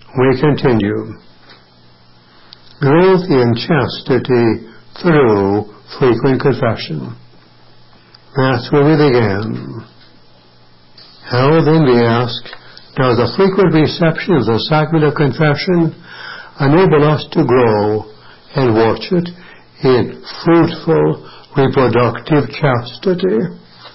We continue. Growth in chastity through frequent confession. That's where we began. How then, we ask, does the frequent reception of the sacrament of confession enable us to grow and watch it in fruitful, reproductive chastity?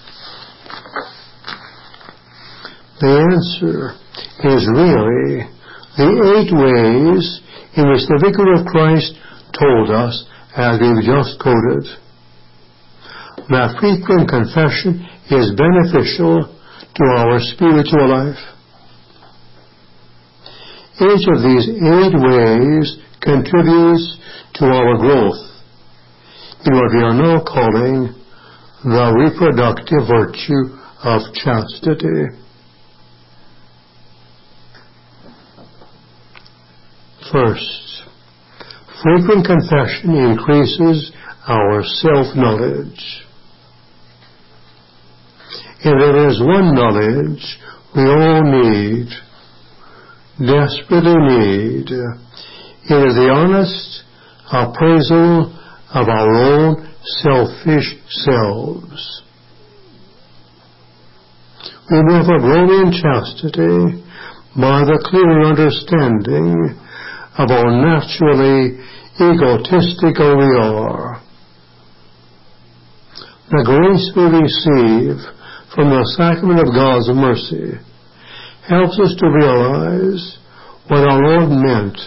The answer is really the 8 ways in which the Vicar of Christ told us, as we've just quoted, that frequent confession is beneficial to our spiritual life. Each of these 8 ways contributes to our growth in what we are now calling the reproductive virtue of chastity. First, frequent confession increases our self-knowledge. If there is one knowledge we all need, desperately need, it is the honest appraisal of our own selfish selves. We never grow in chastity by the clear understanding of how naturally egotistical we are. The grace we receive from the sacrament of God's mercy helps us to realize what our Lord meant,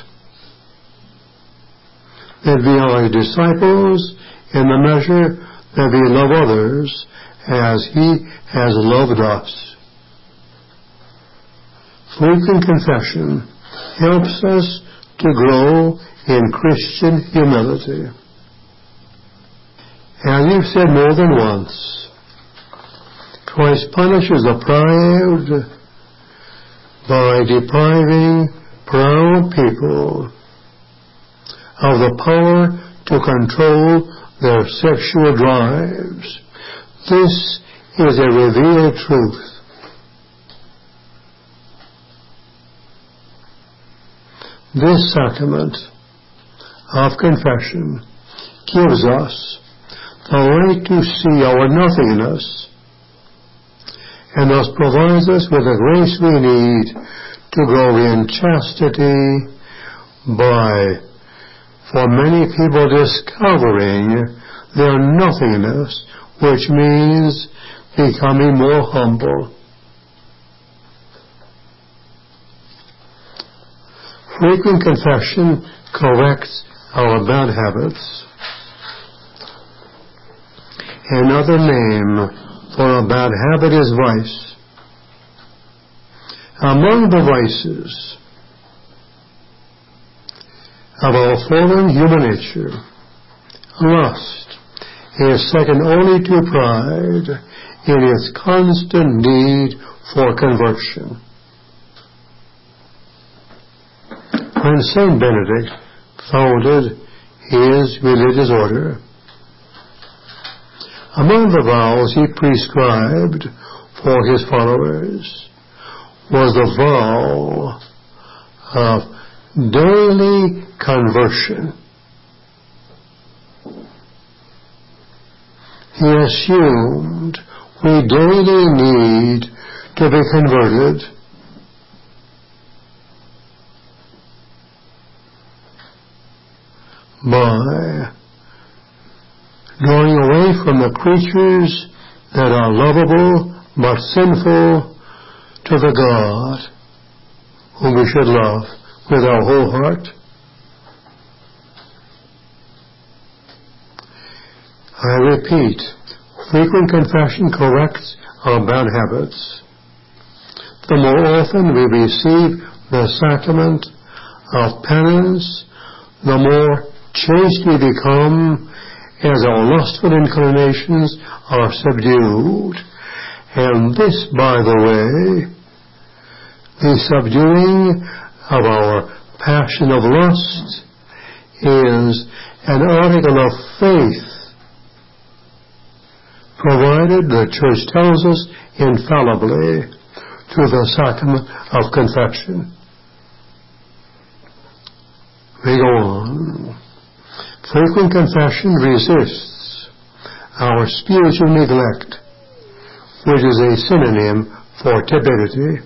that we are His disciples in the measure that we love others as He has loved us. Frequent confession helps us to grow in Christian humility. As we've said more than once, Christ punishes the proud by depriving proud people of the power to control their sexual drives. This is a revealed truth. This sacrament of confession gives us the right to see our nothingness, and thus provides us with the grace we need to grow in chastity by, for many people, discovering their nothingness, which means becoming more humble. Frequent confession corrects our bad habits. Another name for a bad habit is vice. Among the vices of our fallen human nature, lust is second only to pride in its constant need for conversion. When Saint Benedict founded his religious order, among the vows he prescribed for his followers was the vow of daily conversion. He assumed we daily need to be converted by going away from the creatures that are lovable but sinful to the God whom we should love with our whole heart. I repeat, frequent confession corrects our bad habits. The more often we receive the sacrament of penance, the more chaste we become as our lustful inclinations are subdued. And this, by the way, the subduing of our passion of lust is an article of faith, provided the Church tells us infallibly through the sacrament of confession. We go on. Frequent confession resists our spiritual neglect, which is a synonym for tepidity.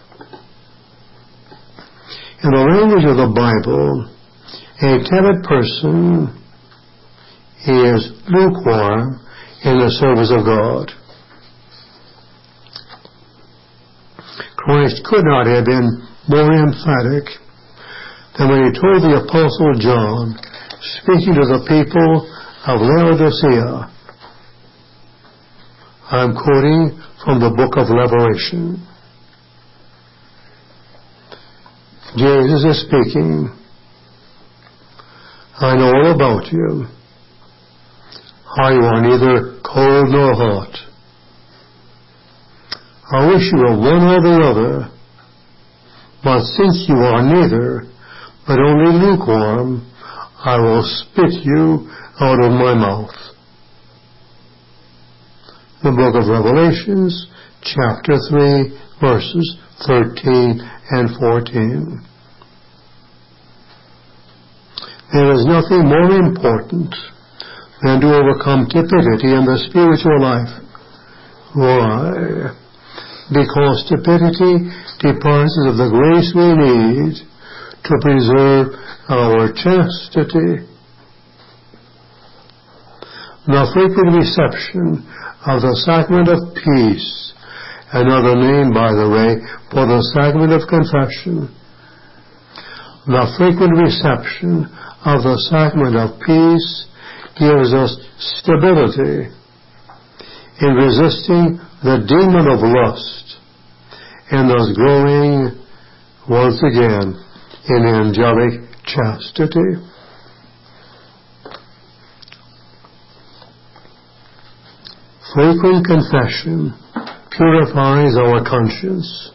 In the language of the Bible, a tepid person is lukewarm in the service of God. Christ could not have been more emphatic than when he told the Apostle John, speaking to the people of Laodicea. I'm quoting from the book of Revelation. Jesus is speaking. I know all about you. How you are neither cold nor hot. I wish you were one or the other. But since you are neither, but only lukewarm, I will spit you out of my mouth. The book of Revelations, chapter 3, verses 13 and 14. There is nothing more important than to overcome tepidity in the spiritual life. Why? Because tepidity deprives us of the grace we need to preserve our chastity. The frequent reception of the sacrament of peace, another name, by the way, for the sacrament of confession. The frequent reception of the sacrament of peace gives us stability in resisting the demon of lust and thus growing once again in angelic chastity. Frequent confession purifies our conscience.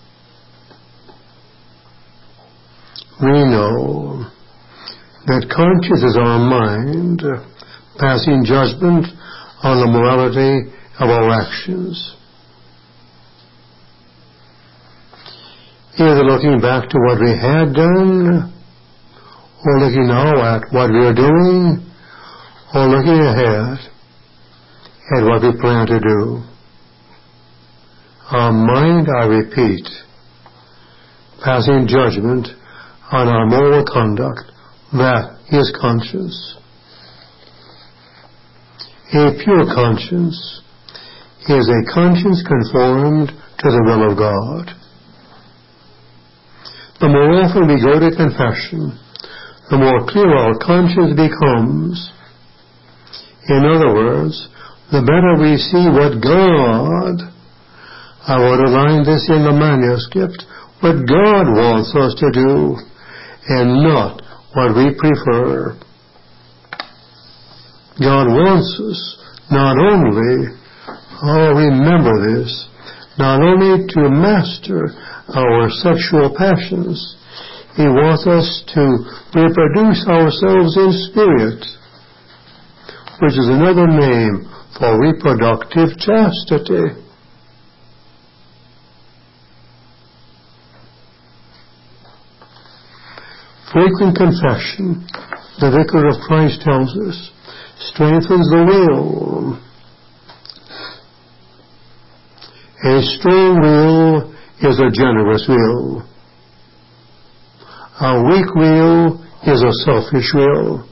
We know that conscience is our mind passing judgment on the morality of our actions. Either looking back to what we had done, or looking now at what we are doing, or looking ahead at what we plan to do. Our mind, I repeat, passing judgment on our moral conduct, that is conscience. A pure conscience is a conscience conformed to the will of God. The more often we go to confession, the more clear our conscience becomes. In other words, the better we see what God, I want to line this in the manuscript, what God wants us to do, and not what we prefer. God wants us not only, remember this, not only to master our sexual passions, He wants us to reproduce ourselves in spirit, which is another name for reproductive chastity. Frequent confession, the Vicar of Christ tells us, strengthens the will. A strong will is a generous will. A weak will is a selfish will.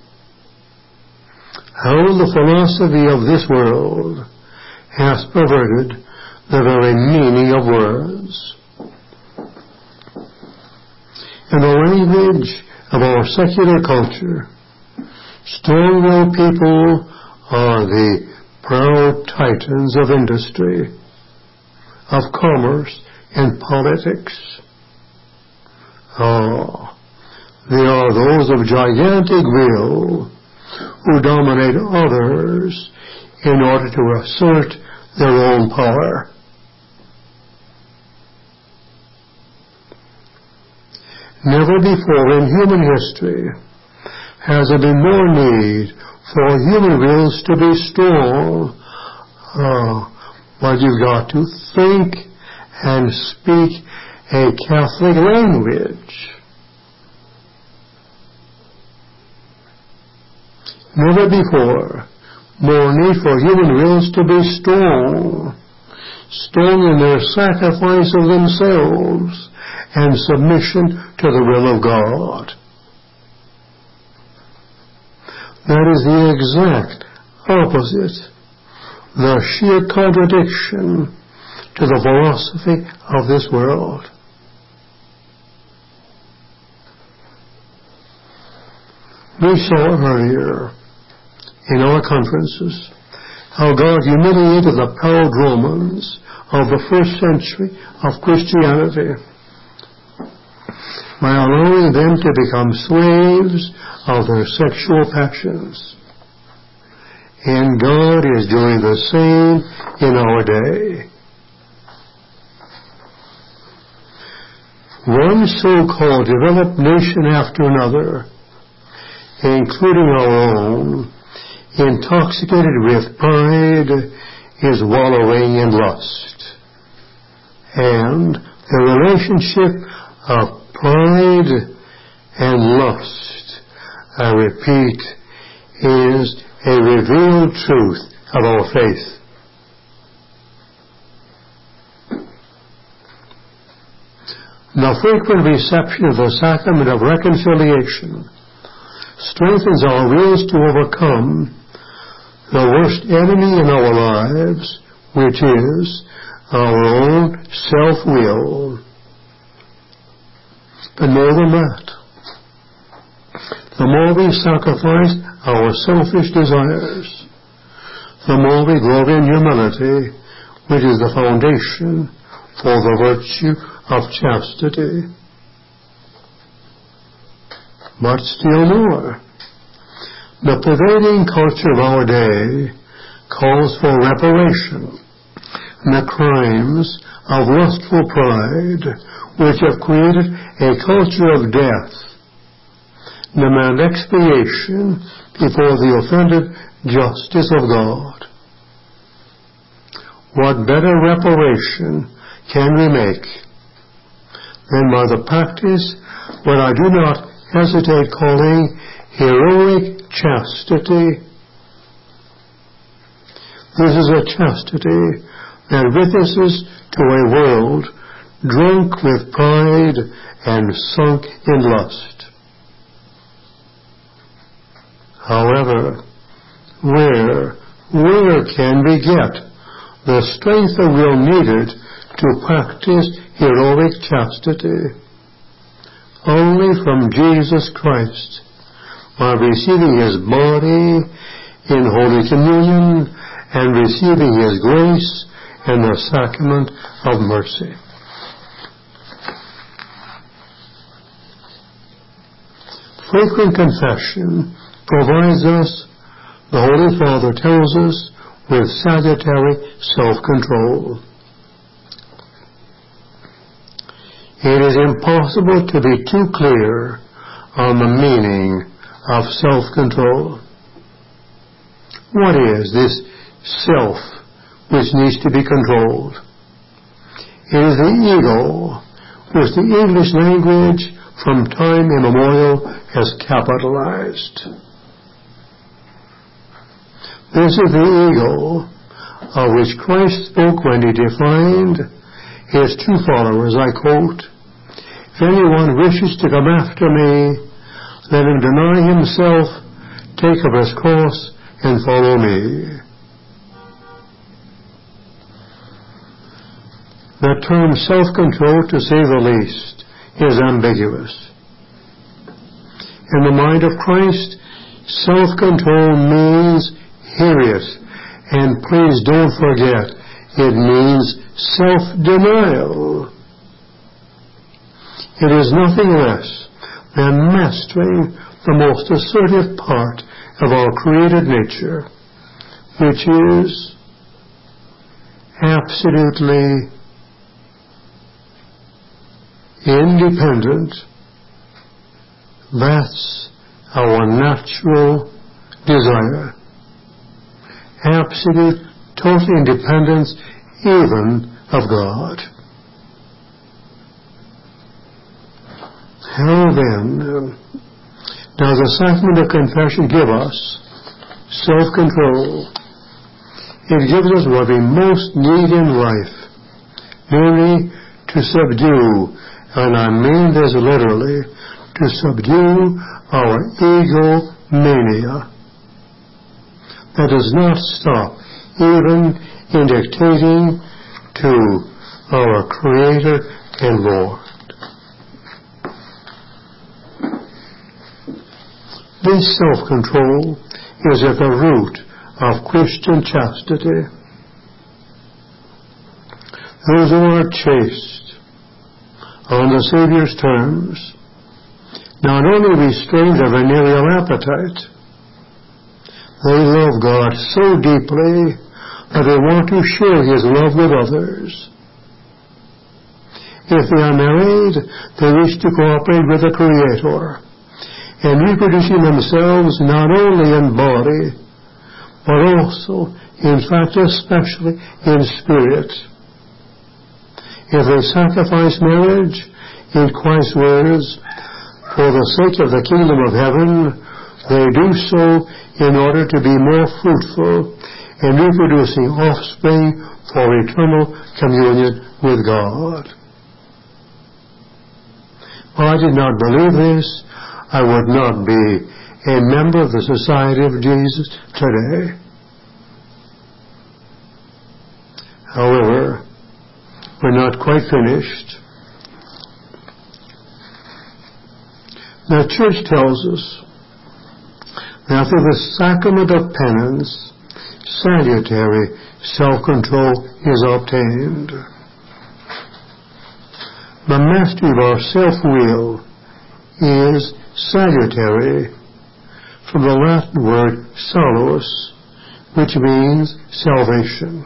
How the philosophy of this world has perverted the very meaning of words. In the language of our secular culture, strong-willed people are the proud titans of industry, of commerce, and politics. They are those of gigantic will who dominate others in order to assert their own power. Never before in human history has there been more need for human wills to be strong. But you've got to think and speak a Catholic language. never before more need for human wills to be strong in their sacrifice of themselves and submission to the will of God. That is the exact opposite, the sheer contradiction to the philosophy of this world. We saw earlier in our conferences how God humiliated the proud Romans of the first century of Christianity by allowing them to become slaves of their sexual passions. And God is doing the same in our day. One so-called developed nation after another, including our own, intoxicated with pride, is wallowing in lust. And the relationship of pride and lust, I repeat, is a revealed truth of our faith. The frequent reception of the sacrament of reconciliation strengthens our wills to overcome the worst enemy in our lives, which is our own self-will. But more than that, the more we sacrifice our selfish desires, the more we grow in humility, which is the foundation for the virtue of chastity. But still more, the prevailing culture of our day calls for reparation, and the crimes of lustful pride, which have created a culture of death, demand expiation before the offended justice of God. What better reparation can we make than by the practice what I do not hesitate calling heroic chastity? This is a chastity that witnesses to a world drunk with pride and sunk in lust. However, where can we get the strength of will needed to practice heroic chastity? Only from Jesus Christ, by receiving His body in Holy Communion and receiving His grace in the sacrament of mercy. Frequent confession provides us, the Holy Father tells us, with salutary self-control. It is impossible to be too clear on the meaning of self-control. What is this self which needs to be controlled? It is the ego, which the English language from time immemorial has capitalized. This is the ego of which Christ spoke when He defined His true followers. I quote, "If anyone wishes to come after me, let him deny himself, take up his cross, and follow me." The term self-control, to say the least, is ambiguous. In the mind of Christ, self-control means, hear it, and please don't forget, it means self-denial. It is nothing less than mastering the most assertive part of our created nature, which is absolutely independent. That's our natural desire. Absolute, total independence even of God. How then does the sacrament of confession give us self-control. It gives us what we most need in life, namely to subdue, and I mean this literally, to subdue our egomania. That does not stop even in dictating to our Creator and Lord. This self-control is at the root of Christian chastity. Those who are chaste on the Savior's terms not only restrain their venereal appetite, they love God so deeply that they want to share His love with others. If they are married, they wish to cooperate with the Creator in reproducing themselves not only in body, but also, in fact, especially in spirit. If they sacrifice marriage, in Christ's words, for the sake of the kingdom of heaven, they do so in order to be more fruitful in reproducing offspring for eternal communion with God. If I did not believe this, I would not be a member of the Society of Jesus today. However, we're not quite finished. The Church tells us that through the sacrament of penance, salutary self-control is obtained. The mastery of our self-will is salutary, from the Latin word salus, which means salvation.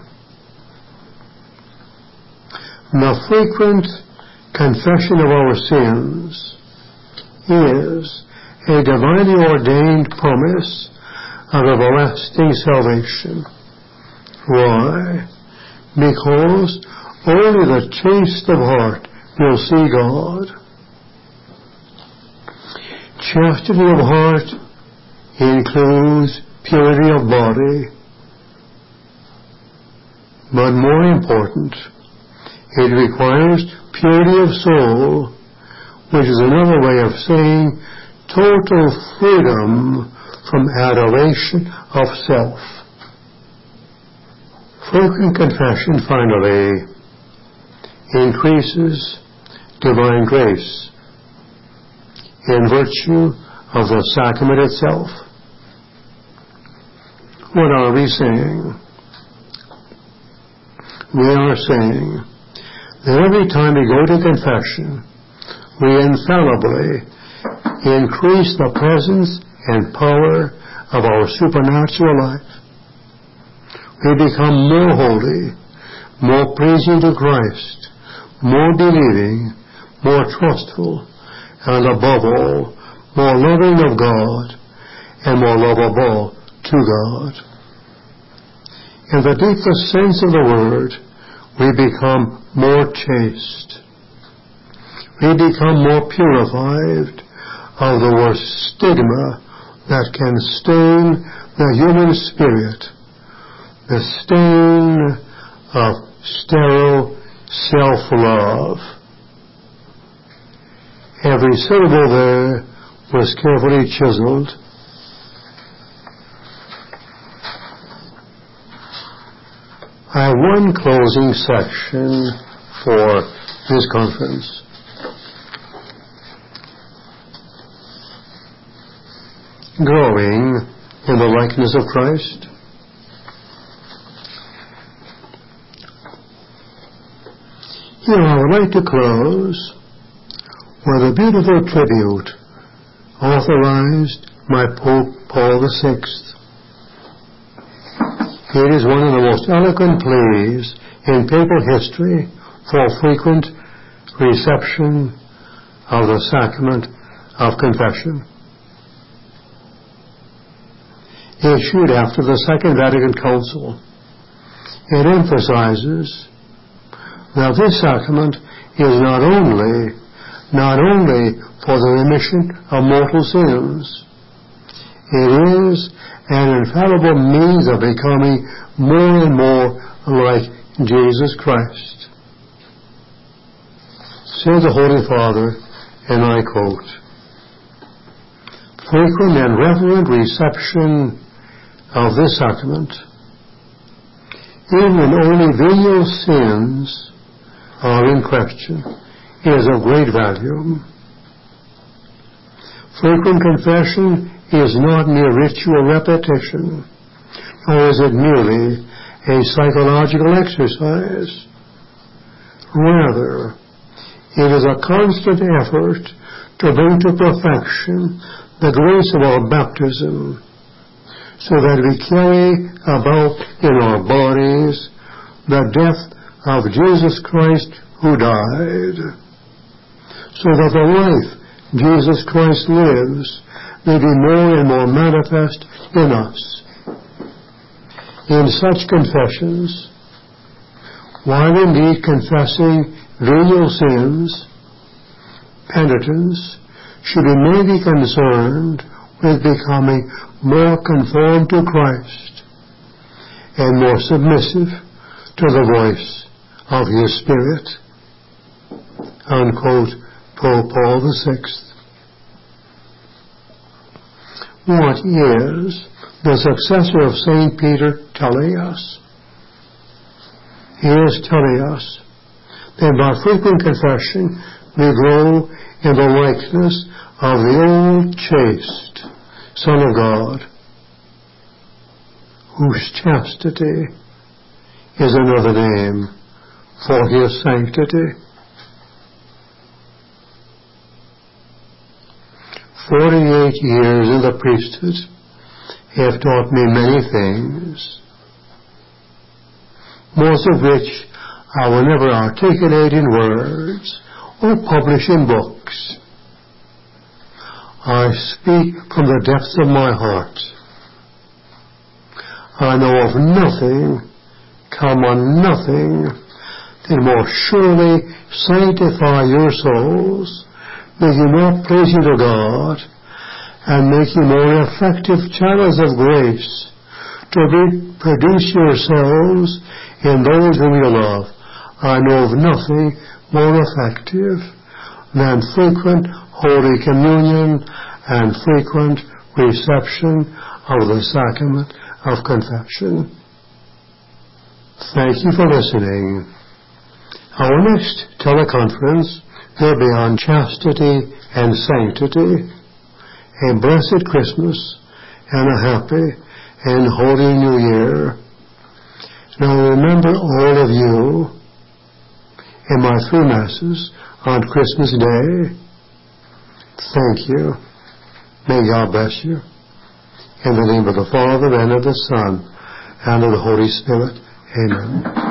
The frequent confession of our sins is a divinely ordained promise of everlasting salvation. Why? Because only the chaste of heart will see God. Chastity of heart includes purity of body, but more important, it requires purity of soul, which is another way of saying total freedom from adoration of self. Frequent confession, finally, increases divine grace in virtue of the sacrament itself. What are we saying? We are saying that every time we go to confession, we infallibly increase the presence and power of our supernatural life. We become more holy, more pleasing to Christ, more believing, more trustful, and above all, more loving of God and more lovable to God. In the deepest sense of the word, we become more chaste. We become more purified of the worst stigma that can stain the human spirit, the stain of sterile self-love. Every syllable there was carefully chiseled. I have one closing section for this conference. Growing in the likeness of Christ. Here I would like to close with a beautiful tribute authorized by Pope Paul VI. It is one of the most eloquent pleas in papal history for frequent reception of the sacrament of confession. Issued after the Second Vatican Council, it emphasizes that this sacrament is not only for the remission of mortal sins, It is an infallible means of becoming more and more like Jesus Christ. Says the Holy Father, and I quote, "Frequent and reverent reception of this sacrament, even when only venial sins are in question, is of great value. Frequent confession is not mere ritual repetition, nor is it merely a psychological exercise. Rather, it is a constant effort to bring to perfection the grace of our baptism, so that we carry about in our bodies the death of Jesus Christ who died, so that the life Jesus Christ lives may be more and more manifest in us. In such confessions, while indeed confessing venial sins, penitents should be mainly concerned with becoming more conformed to Christ and more submissive to the voice of His Spirit." Unquote, Pope Paul VI. What is the successor of St. Peter telling us? He is telling us that by frequent confession we grow in the likeness of the old chaste Son of God, whose chastity is another name for His sanctity. 48 years in the priesthood have taught me many things, most of which I will never articulate in words or publish in books. I speak from the depths of my heart. I know of nothing, nothing, that more surely sanctify your souls, make you more pleasing to God, and make you more effective channels of grace to produce yourselves in those whom you love. I know of nothing more effective than frequent Holy Communion and frequent reception of the sacrament of confession. Thank you for listening. Our next teleconference will be on chastity and sanctity. A blessed Christmas and a happy and holy New Year. Now remember all of you in my 3 Masses on Christmas Day. Thank you. May God bless you. In the name of the Father, and of the Son, and of the Holy Spirit. Amen.